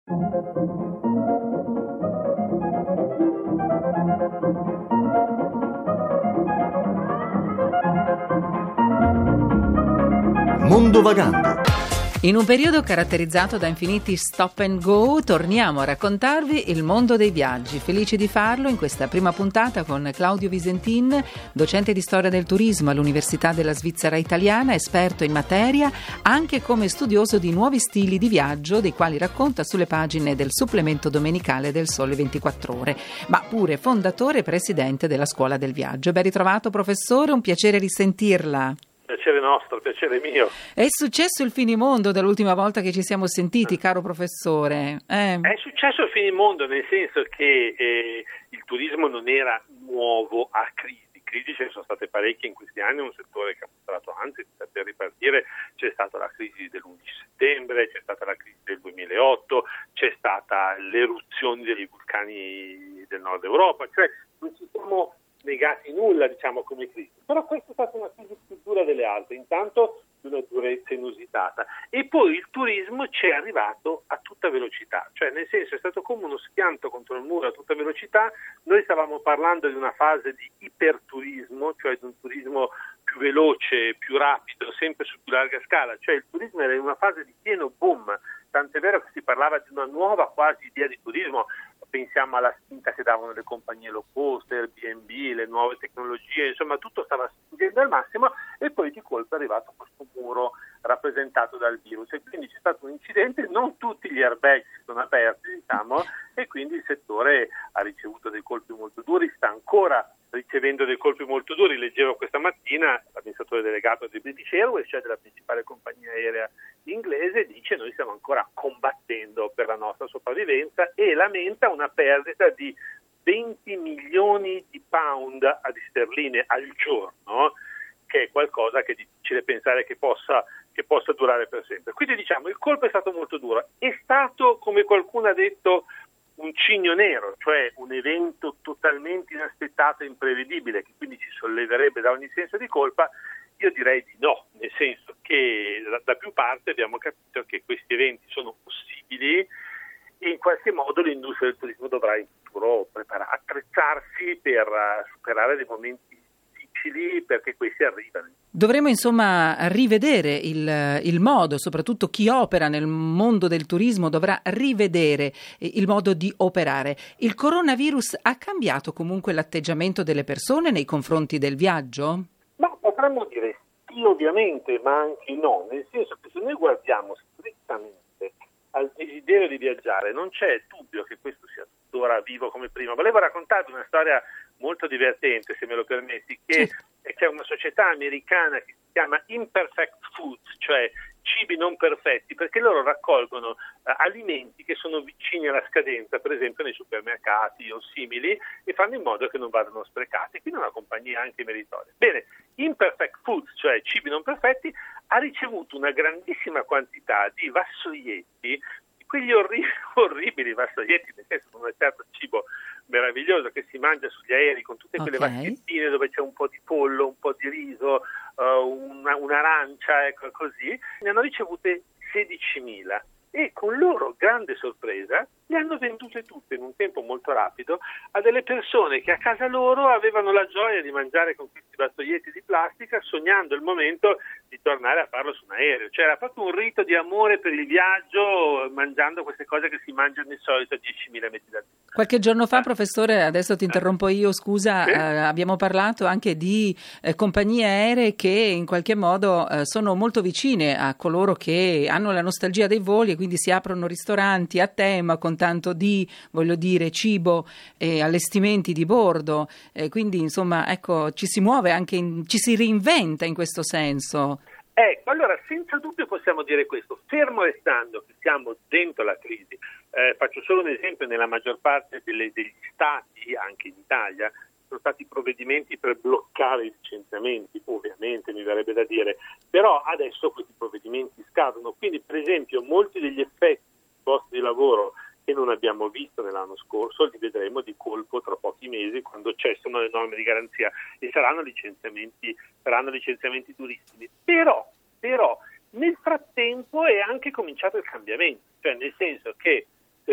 Mondo Vagando. In un periodo caratterizzato da infiniti stop and go, torniamo a raccontarvi il mondo dei viaggi. Felici di farlo in questa prima puntata con Claudio Visentin, docente di storia del turismo all'Università della Svizzera Italiana, esperto in materia, anche come studioso di nuovi stili di viaggio, dei quali racconta sulle pagine del supplemento domenicale del Sole 24 Ore, ma pure fondatore e presidente della Scuola del Viaggio. Ben ritrovato, professore, un piacere risentirla. Piacere nostro, piacere mio. È successo il finimondo dall'ultima volta che ci siamo sentiti, caro professore? È successo il finimondo, nel senso che il turismo non era nuovo a crisi. Crisi ce ne sono state parecchie in questi anni, un settore che ha mostrato anzi per ripartire. C'è stata la crisi dell'11 settembre, c'è stata la crisi del 2008, c'è stata l'eruzione dei vulcani del nord Europa, cioè non ci siamo negati nulla, diciamo, come crisi. Però questa è stata una crisi più dura delle altre, intanto di una durezza inusitata. E poi il turismo ci è arrivato a tutta velocità, cioè nel senso è stato come uno schianto contro il muro a tutta velocità. Noi stavamo parlando di una fase di iperturismo, cioè di un turismo più veloce, più rapido, sempre su più larga scala, cioè il turismo era in una fase di pieno boom, tant'è vero che si parlava di una nuova quasi idea di turismo. Pensiamo alla spinta che davano le compagnie low cost, Airbnb, le nuove tecnologie, insomma tutto stava spingendo al massimo e poi di colpo è arrivato questo muro rappresentato dal virus e quindi c'è stato un incidente, non tutti gli airbag si sono aperti, diciamo, e quindi il settore ha ricevuto dei colpi molto duri, sta ancora ricevendo dei colpi molto duri. Leggevo questa mattina l'amministratore delegato di British Airways, cioè della principale compagnia aerea inglese, dice noi stiamo ancora combattendo per la nostra sopravvivenza e lamenta una perdita di 20 milioni di pound di sterline al giorno, che è qualcosa che è difficile pensare che possa durare per sempre. Quindi diciamo il colpo è stato molto duro, è stato, come qualcuno ha detto, un cigno nero, cioè un evento totalmente inaspettato e imprevedibile che quindi ci solleverebbe da ogni senso di colpa. Io direi di no, nel senso che da più parti abbiamo capito che questi eventi sono possibili e in qualche modo l'industria del turismo dovrà in futuro attrezzarsi per superare dei momenti difficili perché questi arrivano. Dovremmo insomma rivedere il modo, soprattutto chi opera nel mondo del turismo dovrà rivedere il modo di operare. Il coronavirus ha cambiato comunque l'atteggiamento delle persone nei confronti del viaggio? Ma potremmo dire sì, ovviamente, ma anche no, nel senso che se noi guardiamo strettamente al desiderio di viaggiare, non c'è dubbio che questo sia tuttora vivo come prima. Volevo raccontarvi una storia molto divertente, se me lo permetti, che c'è una società americana che si chiama Imperfect Foods, cioè cibi non perfetti, perché loro raccolgono alimenti che sono vicini alla scadenza, per esempio nei supermercati o simili, e fanno in modo che non vadano sprecati, quindi è una compagnia anche meritoria. Bene, Imperfect Foods, cioè cibi non perfetti, ha ricevuto una grandissima quantità di vassoietti, quegli orribili vassoietti, perché sono un certo cibo meraviglioso che si mangia sugli aerei con tutte quelle vaschettine dove c'è un po' di pollo, un po' di riso, un'arancia, ecco così. Ne hanno ricevute 16.000 e con loro grande sorpresa le hanno vendute tutte in un tempo molto rapido a delle persone che a casa loro avevano la gioia di mangiare con questi vassoietti di plastica, sognando il momento di tornare a farlo su un aereo. Cioè era proprio un rito di amore per il viaggio, mangiando queste cose che si mangiano di solito a 10.000 metri da terra. Qualche giorno fa, professore, adesso ti interrompo io, scusa, sì? Abbiamo parlato anche di compagnie aeree che in qualche modo sono molto vicine a coloro che hanno la nostalgia dei voli e quindi si aprono ristoranti a tema con tanto di, voglio dire, cibo e allestimenti di bordo, quindi insomma ecco ci si muove anche, ci si reinventa in questo senso. Ecco, allora senza dubbio possiamo dire questo, fermo restando che siamo dentro la crisi. Faccio solo un esempio: nella maggior parte degli stati, anche in Italia, sono stati provvedimenti per bloccare i licenziamenti, ovviamente mi verrebbe da dire, però adesso questi provvedimenti scadono, quindi per esempio molti degli effetti dei posti di lavoro che non abbiamo visto nell'anno scorso li vedremo di colpo tra pochi mesi quando cessano le norme di garanzia e saranno licenziamenti durissimi. Però nel frattempo è anche cominciato il cambiamento, cioè nel senso che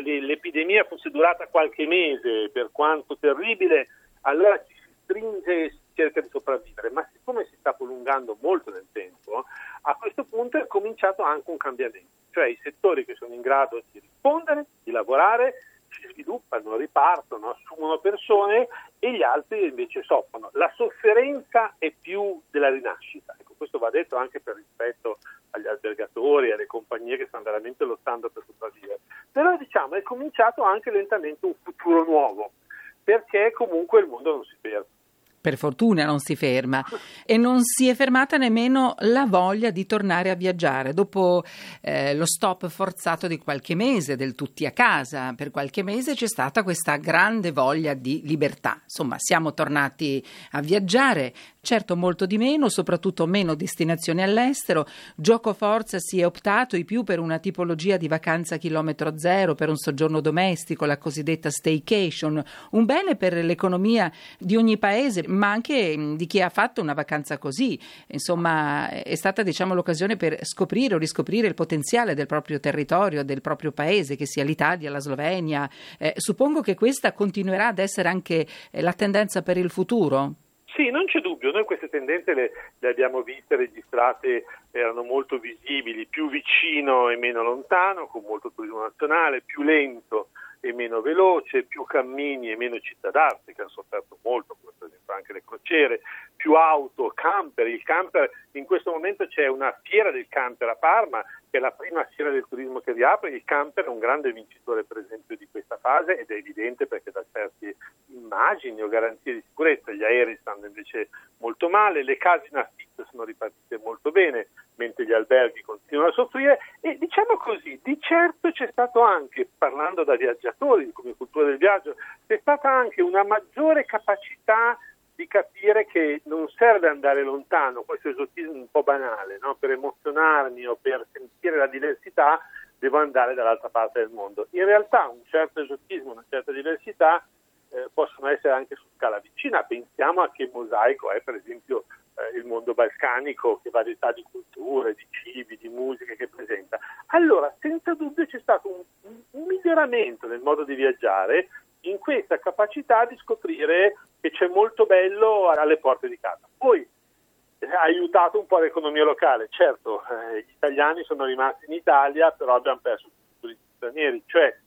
pandemia fosse durata qualche mese, per quanto terribile, allora ci si stringe e si cerca di sopravvivere, ma siccome si sta prolungando molto nel tempo, a questo punto è cominciato anche un cambiamento, cioè i settori che sono in grado di rispondere, di lavorare, si sviluppano, ripartono, assumono persone e gli altri invece soffrono. La sofferenza è più della rinascita, ecco, questo va detto anche per rispetto agli albergatori, alle compagnie che stanno veramente lottando per sopravvivere, però diciamo è cominciato anche lentamente un futuro nuovo, perché comunque il mondo non si ferma. Per fortuna non si ferma e non si è fermata nemmeno la voglia di tornare a viaggiare dopo lo stop forzato di qualche mese del tutti a casa. Per qualche mese c'è stata questa grande voglia di libertà, insomma siamo tornati a viaggiare, certo molto di meno, soprattutto meno destinazioni all'estero. Gioco forza si è optato di più per una tipologia di vacanza a chilometro zero, per un soggiorno domestico, la cosiddetta staycation, un bene per l'economia di ogni paese, ma anche di chi ha fatto una vacanza così. Insomma, è stata l'occasione per scoprire o riscoprire il potenziale del proprio territorio, del proprio paese, che sia l'Italia, la Slovenia. Suppongo che questa continuerà ad essere anche la tendenza per il futuro? Sì, non c'è dubbio, noi queste tendenze le abbiamo viste, registrate, erano molto visibili, più vicino e meno lontano, con molto turismo nazionale, più lento e meno veloce, più cammini e meno città d'arte, che hanno sofferto molto, come per esempio anche le crociere, più auto, camper. Il camper, in questo momento c'è una fiera del camper a Parma, che è la prima fiera del turismo che riapre. Il camper è un grande vincitore, per esempio, di questa fase, ed è evidente perché da certe immagini o garanzie di sicurezza gli aerei stanno invece molto male, le case in affitto sono ripartite molto bene, mentre gli alberghi continuano a soffrire. E diciamo così, di certo c'è stato anche, parlando da viaggiatori come cultura del viaggio, c'è stata anche una maggiore capacità di capire che non serve andare lontano, questo esotismo un po' banale, no? Per emozionarmi o per sentire la diversità devo andare dall'altra parte del mondo. In realtà un certo esotismo, una certa diversità possono essere anche su scala vicina. Pensiamo a che mosaico è per esempio il mondo balcanico, che varietà di culture, di cibi, di musiche che presenta. Allora, senza dubbio c'è stato un miglioramento nel modo di viaggiare, in questa capacità di scoprire che c'è molto bello alle porte di casa. Poi ha aiutato un po' l'economia locale. Certo, gli italiani sono rimasti in Italia, però abbiamo perso tutti i turisti stranieri, cioè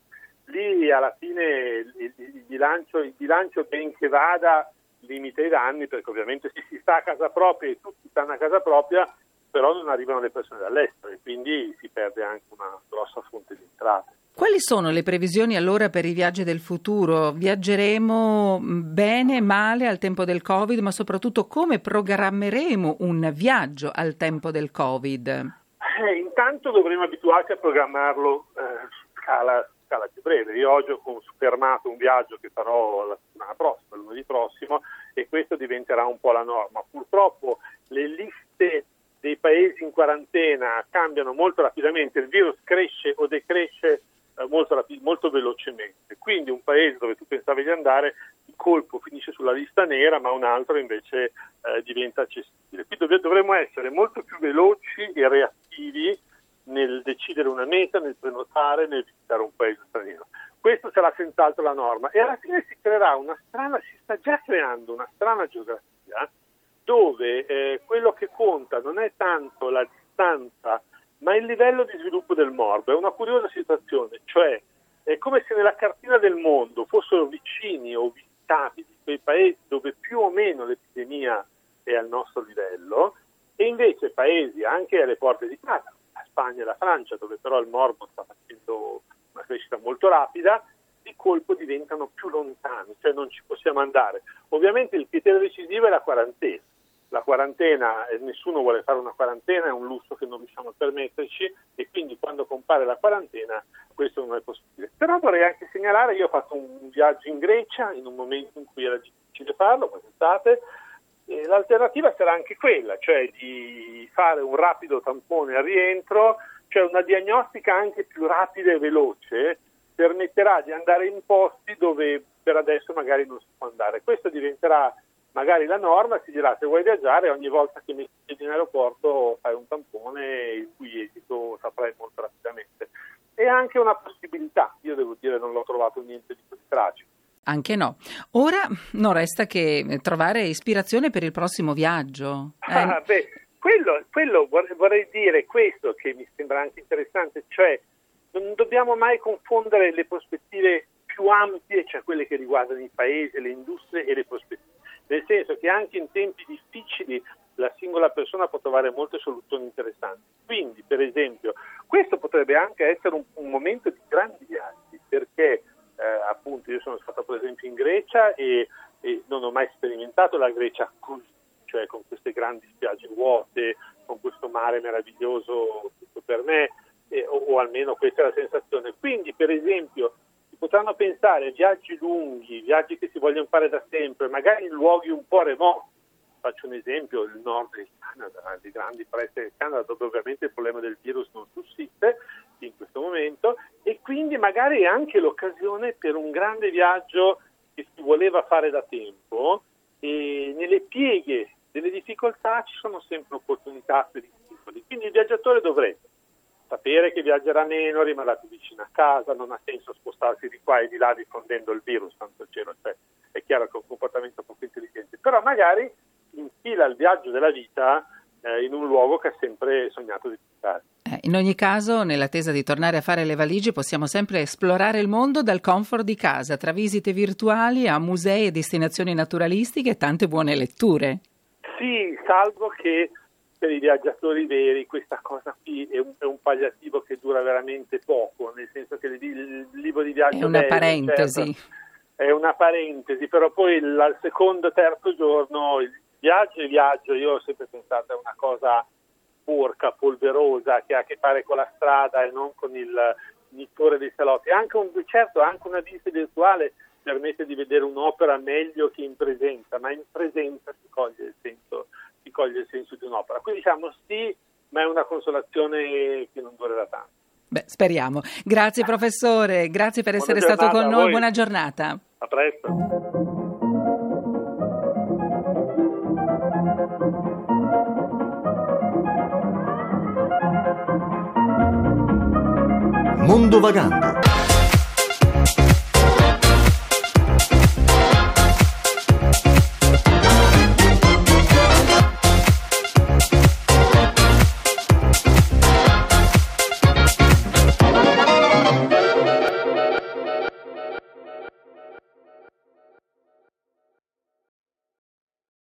lì alla fine il bilancio ben che vada limita i danni, perché ovviamente si sta a casa propria e tutti stanno a casa propria, però non arrivano le persone dall'estero e quindi si perde anche una grossa fonte di entrate. Quali sono le previsioni allora per i viaggi del futuro? Viaggeremo bene, male al tempo del Covid, ma soprattutto come programmeremo un viaggio al tempo del Covid? Intanto dovremo abituarci a programmarlo su scala più breve. Io oggi ho confermato un viaggio che farò la settimana prossima, lunedì prossimo, e questo diventerà un po' la norma. Purtroppo le liste dei paesi in quarantena cambiano molto rapidamente, il virus cresce o decresce molto velocemente, quindi un paese dove tu pensavi di andare di colpo finisce sulla lista nera, ma un altro invece diventa accessibile. Quindi dovremo essere molto più veloci e reattivi nel decidere una meta, nel prenotare, nel visitare un paese straniero. Questo sarà senz'altro la norma, e alla fine si sta già creando una strana geografia dove quello che conta non è tanto la distanza, ma il livello di sviluppo del morbo. È una curiosa situazione, cioè è come se nella cartina del mondo fossero vicini o visitabili quei paesi dove più o meno l'epidemia è al nostro livello, e invece paesi anche alle porte di casa, la Spagna e la Francia, dove però il morbo sta facendo una crescita molto rapida, di colpo diventano più lontani, cioè non ci possiamo andare. Ovviamente il criterio decisivo è la quarantena. La quarantena, nessuno vuole fare una quarantena, è un lusso che non riusciamo a permetterci, e quindi quando compare la quarantena questo non è possibile. Però vorrei anche segnalare, io ho fatto un viaggio in Grecia in un momento in cui era difficile farlo, quest'estate, e l'alternativa sarà anche quella, cioè di fare un rapido tampone al rientro, cioè una diagnostica anche più rapida e veloce, permetterà di andare in posti dove per adesso magari non si può andare. Questo diventerà magari la norma, si dirà: se vuoi viaggiare ogni volta che metti in aeroporto fai un tampone il cui esito saprai molto rapidamente. è anche una possibilità. Io devo dire non l'ho trovato niente di così tragico. Anche no. Ora non resta che trovare ispirazione per il prossimo viaggio. Quello vorrei dire questo che mi sembra anche interessante, cioè non dobbiamo mai confondere le prospettive più ampie, cioè quelle che riguardano i paesi, le industrie e le prospettive, nel senso che anche in tempi difficili la singola persona può trovare molte soluzioni interessanti. Quindi, per esempio, questo potrebbe anche essere un momento di grandi viaggi, perché appunto io sono stato per esempio in Grecia e non ho mai sperimentato la Grecia così, cioè con queste grandi spiagge vuote, con questo mare meraviglioso tutto per me, o almeno questa è la sensazione. Quindi, per esempio, si potranno pensare a viaggi lunghi, viaggi che si vogliono fare da sempre, magari in luoghi un po' remoti. Faccio un esempio, il nord del Canada, di grandi pressi del Canada, dove ovviamente il problema del virus non sussiste in questo momento, e quindi magari è anche l'occasione per un grande viaggio che si voleva fare da tempo, e nelle pieghe delle difficoltà ci sono sempre opportunità per i singoli. Quindi il viaggiatore dovrebbe sapere che viaggerà meno, rimarrà più vicino a casa, non ha senso spostarsi di qua e di là diffondendo il virus, tanto il cielo, cioè, è chiaro che è un comportamento poco intelligente, però magari infila il viaggio della vita in un luogo che ha sempre sognato di visitare. In ogni caso, nell'attesa di tornare a fare le valigie, possiamo sempre esplorare il mondo dal comfort di casa, tra visite virtuali a musei e destinazioni naturalistiche e tante buone letture. Sì, salvo che per i viaggiatori veri questa cosa qui è un palliativo che dura veramente poco, nel senso che il libro di viaggio è una bello, parentesi. Certo, è una parentesi, però poi al secondo o terzo giorno il viaggio, io ho sempre pensato è una cosa sporca, polverosa, che ha a che fare con la strada e non con il nittore dei salotti. Anche una visita virtuale permette di vedere un'opera meglio che in presenza, ma in presenza si coglie il senso di un'opera. Quindi diciamo sì, ma è una consolazione che non durerà tanto. Beh, speriamo. Grazie professore, grazie per essere stato con noi, buona giornata. A presto. Mondo Vagando.